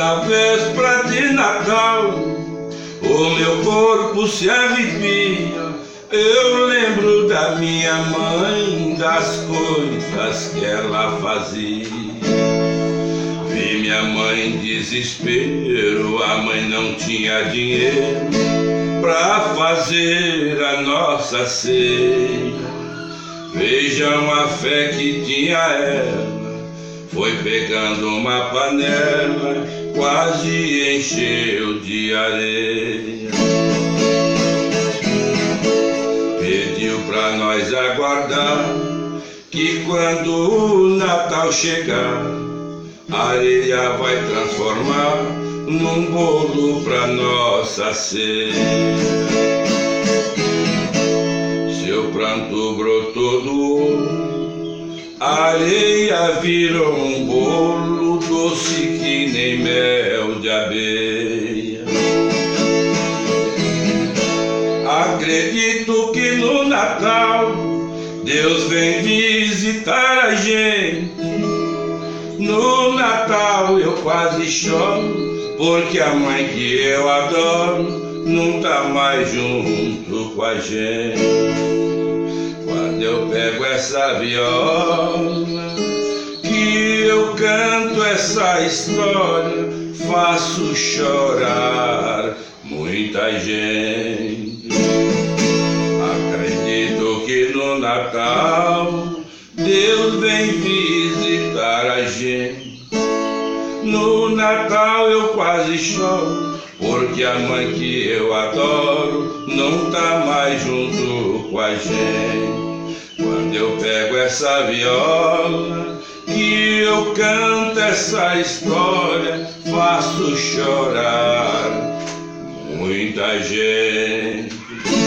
Na véspera de Natal, o meu corpo se arrepia. Eu lembro da minha mãe, das coisas que ela fazia. Vi minha mãe em desespero, a mãe não tinha dinheiro pra fazer a nossa ceia. Vejam a fé que tinha ela. Foi pegando uma panela, quase encheu de areia. Pediu pra nós aguardar, que quando o Natal chegar, a areia vai transformar num bolo pra nossa ceia. Seu pranto brotou do olho, a areia virou um bolo doce que nem mel de abelha. Acredito que no Natal Deus vem visitar a gente. No Natal eu quase choro, porque a mãe que eu adoro não tá mais junto com a gente. Quando eu pego essa viola, que eu canto essa história, faço chorar muita gente. Acredito que no Natal Deus vem visitar a gente. No Natal eu quase choro, porque a mãe que eu adoro não tá mais junto com a gente. Quando eu pego essa viola, que eu canto essa história, faço chorar muita gente.